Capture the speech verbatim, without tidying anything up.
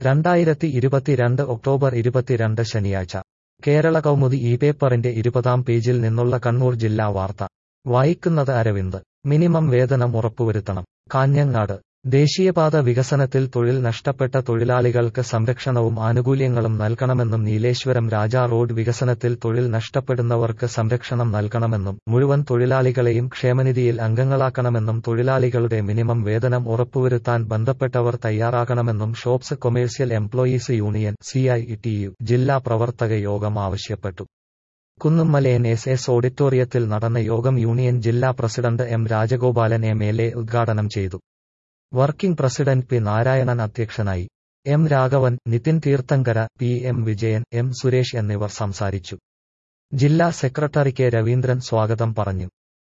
രണ്ടായിരത്തി ഇരുപത്തിരണ്ട് ഒക്ടോബർ ഇരുപത്തിരണ്ട് ശനിയാഴ്ച കേരള കൗമുദി ഈ പേപ്പറിന്റെ ഇരുപതാം പേജിൽ നിന്നുള്ള കണ്ണൂർ ജില്ലാ വാർത്ത വായിക്കുന്നത് അരവിന്ദ്. മിനിമം വേതനം ഉറപ്പുവരുത്തണം. കാഞ്ഞങ്ങാട് ദേശീയപാത വികസനത്തിൽ തൊഴിൽ നഷ്ടപ്പെട്ട തൊഴിലാളികൾക്ക് സംരക്ഷണവും ആനുകൂല്യങ്ങളും നൽകണമെന്നും നീലേശ്വരം രാജ റോഡ് വികസനത്തിൽ തൊഴിൽ നഷ്ടപ്പെടുന്നവർക്ക് സംരക്ഷണം നൽകണമെന്നും മുഴുവൻ തൊഴിലാളികളെയും ക്ഷേമനിധിയിൽ അംഗങ്ങളാക്കണമെന്നും തൊഴിലാളികളുടെ മിനിമം വേതനം ഉറപ്പുവരുത്താൻ ബന്ധപ്പെട്ടവർ തയ്യാറാകണമെന്നും shops commercial employees union C I T U ജില്ലാ പ്രവർത്തക യോഗം ആവശ്യപ്പെട്ടു. കുന്നുമ്മൽ എൻ എസ് എസ് ഓഡിറ്റോറിയത്തിൽ നടന്ന യോഗം യൂണിയൻ ജില്ലാ president M Rajagopalan M L A ഉദ്ഘാടനം ചെയ്തു. വർക്കിംഗ് പ്രസിഡന്റ് പി നാരായണൻ അധ്യക്ഷനായി. M Raghavan, Nithin Theerthankara, P M Vijayan, M Suresh എന്നിവർ സംസാരിച്ചു. ജില്ലാ സെക്രട്ടറി കെ രവീന്ദ്രൻ സ്വാഗതം പറഞ്ഞു.